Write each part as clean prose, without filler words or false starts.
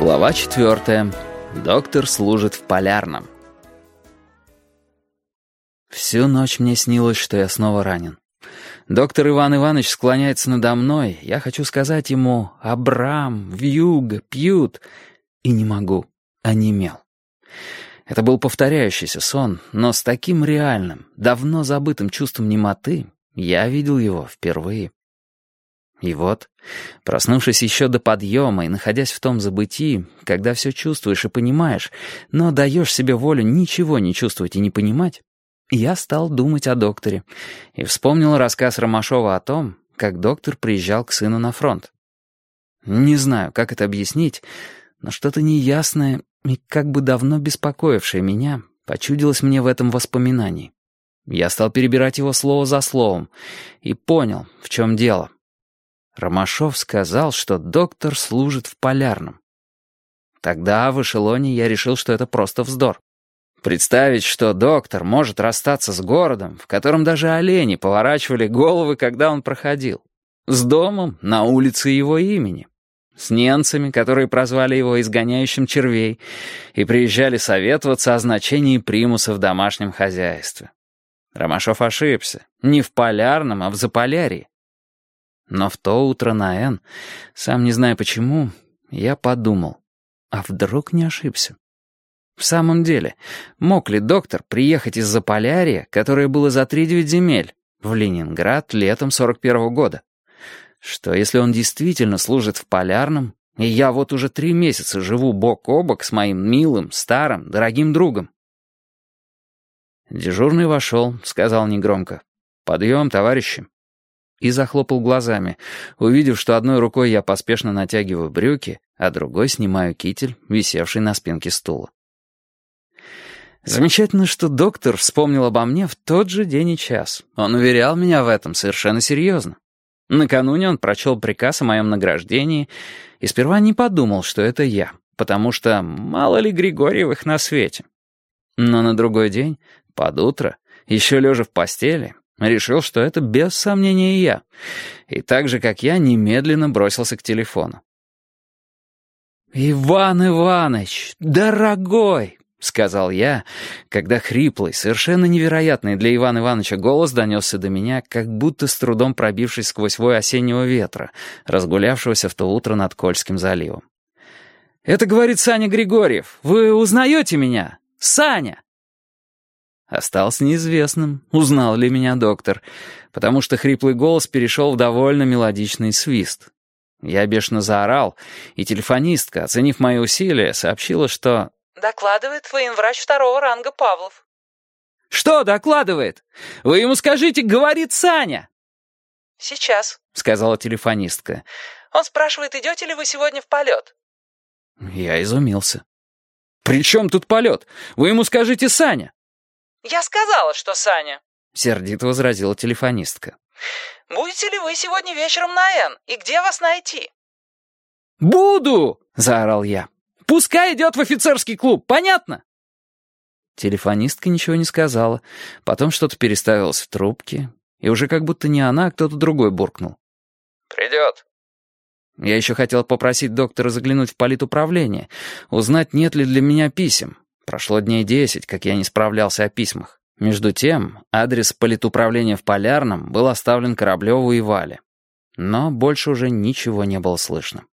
Глава 4. Доктор служит в полярном. Всю ночь мне снилось, что я снова ранен. Доктор Иван Иванович склоняется надо мной. Я хочу сказать ему «Абрам», «Вьюга», «Пьют». И не могу. Онемел. Это был повторяющийся сон, но с таким реальным, давно забытым чувством немоты я видел его впервые. И вот, проснувшись еще до подъема и находясь в том забытии, когда все чувствуешь и понимаешь, но даешь себе волю ничего не чувствовать и не понимать, я стал думать о докторе и вспомнил рассказ Ромашова о том, как доктор приезжал к сыну на фронт. Не знаю, как это объяснить, но что-то неясное и как бы давно беспокоившее меня почудилось мне в этом воспоминании. Я стал перебирать его слово за словом и понял, в чем дело. Ромашов сказал, что доктор служит в полярном. Тогда в эшелоне я решил, что это просто вздор. Представить, что доктор может расстаться с городом, в котором даже олени поворачивали головы, когда он проходил. С домом на улице его имени. С немцами, которые прозвали его изгоняющим червей и приезжали советоваться о значении примуса в домашнем хозяйстве. Ромашов ошибся. Не в полярном, а в Заполярье. Но в то утро на Н, сам не знаю почему, я подумал, а вдруг не ошибся? В самом деле, мог ли доктор приехать из Заполярья, которое было за 3-9 земель, в Ленинград летом 41-го года? Что, если он действительно служит в полярном, и я вот уже 3 месяца живу бок о бок с моим милым, старым, дорогим другом? Дежурный вошел, сказал негромко: «Подъем, товарищи!» И захлопал глазами, увидев, что одной рукой я поспешно натягиваю брюки, а другой снимаю китель, висевший на спинке стула. Замечательно, что доктор вспомнил обо мне в тот же день и час. Он уверял меня в этом совершенно серьезно. Накануне он прочел приказ о моем награждении и сперва не подумал, что это я, потому что мало ли Григорьевых на свете. Но на другой день, под утро, еще лежа в постели, решил, что это без сомнения я, и так же, как я, немедленно бросился к телефону. «Иван Иванович, дорогой!» — сказал я, когда хриплый, совершенно невероятный для Ивана Ивановича голос донесся до меня, как будто с трудом пробившись сквозь вой осеннего ветра, разгулявшегося в то утро над Кольским заливом. «Это, говорит, Саня Григорьев. Вы узнаете меня? Саня!» Осталось неизвестным, узнал ли меня доктор, потому что хриплый голос перешел в довольно мелодичный свист. Я бешено заорал, и телефонистка, оценив мои усилия, сообщила, что... «Докладывает военврач 2-го ранга Павлов». «Что докладывает? Вы ему скажите, говорит Саня!» «Сейчас», — сказала телефонистка. «Он спрашивает, идете ли вы сегодня в полет?» Я изумился. «При чем тут полет? Вы ему скажите Саня!» «Я сказала, что Саня», — сердито возразила телефонистка. «Будете ли вы сегодня вечером на Н? И где вас найти?» «Буду!» — заорал я. «Пускай идет в офицерский клуб, понятно?» Телефонистка ничего не сказала, потом что-то переставилось в трубке, и уже как будто не она, а кто-то другой буркнул. «Придет». Я еще хотел попросить доктора заглянуть в политуправление, узнать, нет ли для меня писем. Прошло дней 10, как я не справлялся о письмах. Между тем, адрес политуправления в Полярном был оставлен Кораблеву и Вале. Но больше уже ничего не было слышно.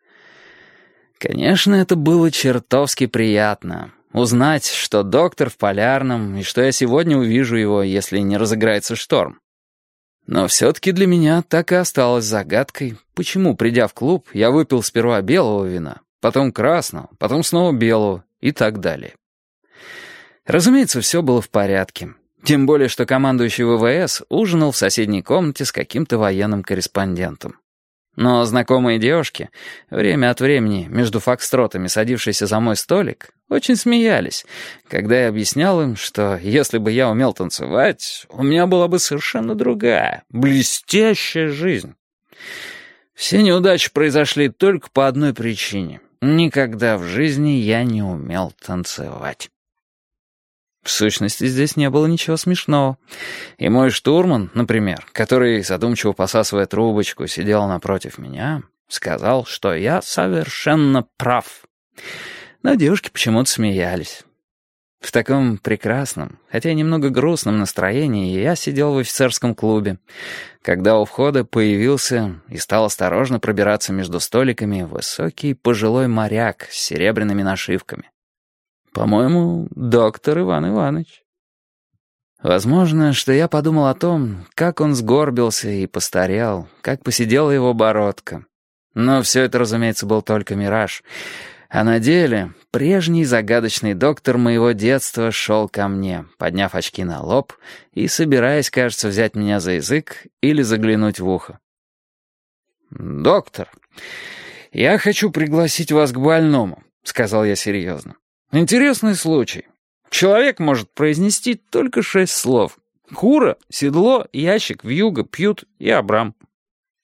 Конечно, это было чертовски приятно. Узнать, что доктор в Полярном, и что я сегодня увижу его, если не разыграется шторм. Но все-таки для меня так и осталось загадкой, почему, придя в клуб, я выпил сперва белого вина, потом красного, потом снова белого и так далее. Разумеется, все было в порядке. Тем более, что командующий ВВС ужинал в соседней комнате с каким-то военным корреспондентом. Но знакомые девушки, время от времени между фокстротами садившиеся за мой столик, очень смеялись, когда я объяснял им, что если бы я умел танцевать, у меня была бы совершенно другая, блестящая жизнь. Все неудачи произошли только по одной причине. Никогда в жизни я не умел танцевать. В сущности, здесь не было ничего смешного. И мой штурман, например, который, задумчиво посасывая трубочку, сидел напротив меня, сказал, что я совершенно прав. Но девушки почему-то смеялись. В таком прекрасном, хотя и немного грустном настроении я сидел в офицерском клубе, когда у входа появился и стал осторожно пробираться между столиками высокий пожилой моряк с серебряными нашивками. По-моему, доктор Иван Иванович. Возможно, что я подумал о том, как он сгорбился и постарел, как поседела его бородка. Но все это, разумеется, был только мираж. А на деле прежний загадочный доктор моего детства шел ко мне, подняв очки на лоб и собираясь, кажется, взять меня за язык или заглянуть в ухо. «Доктор, я хочу пригласить вас к больному», — сказал я серьезно. «Интересный случай. Человек может произнести только 6 слов. Кура, седло, ящик, вьюга, пьют и Абрам.